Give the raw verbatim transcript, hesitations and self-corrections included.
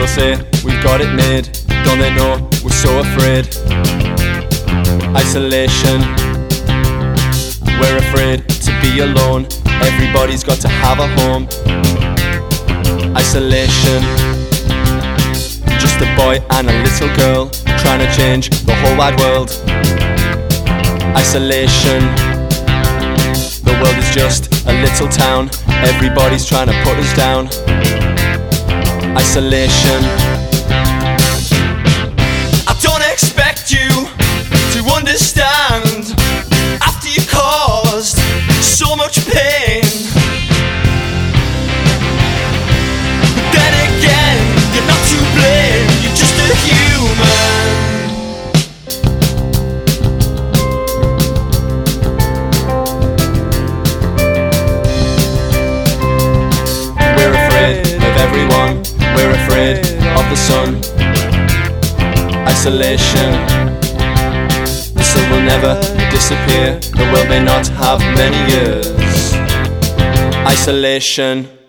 People say we've got it made, don't they know we're so afraid? Isolation, we're afraid to be alone. Everybody's got to have a home. Isolation, just a boy and a little girl trying to change the whole wide world. Isolation, the world is just a little town. Everybody's trying to put us down. Isolation, I don't expect you to understand after you caused so much pain. But then again, you're not to blame, you're just a human. We're afraid of everyone, we're afraid of the sun. Isolation, the sun will never disappear. The world may not have many years. Isolation.